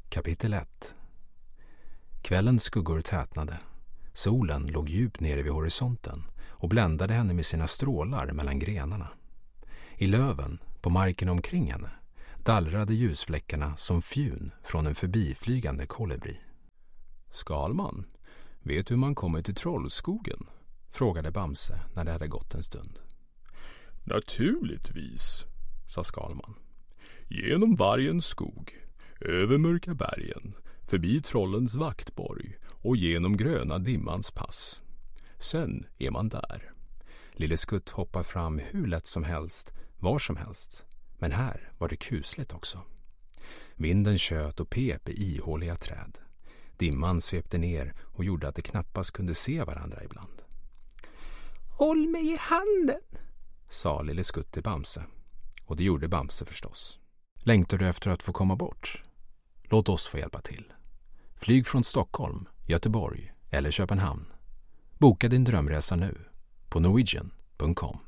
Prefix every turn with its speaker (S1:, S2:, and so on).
S1: Kapitel 1. Kvällens skuggor tätnade. Solen låg djupt nere vid horisonten och bländade henne med sina strålar mellan grenarna. I löven, på marken omkring henne, dallrade ljusfläckarna som fjun från en förbiflygande kolibri. Skalman, vet du hur man kommer till Trollskogen? Frågade Bamse när det hade gått en stund.
S2: Naturligtvis, sa Skalman. Genom vargens skog, över mörka bergen, förbi trollens vaktborg och genom gröna dimmans pass. Sen är man där.
S1: Lille Skutt hoppar fram hur lätt som helst, var som helst. Men här var det kusligt också. Vinden tjöt och pep i ihåliga träd. Dimman svepte ner och gjorde att de knappast kunde se varandra ibland.
S3: Håll mig i handen,
S1: sa Lille Skutt till Bamse. Och det gjorde Bamse förstås. Längtar du efter att få komma bort? Låt oss få hjälpa till. Flyg från Stockholm, Göteborg eller Köpenhamn. Boka din drömresa nu på norwegian.com.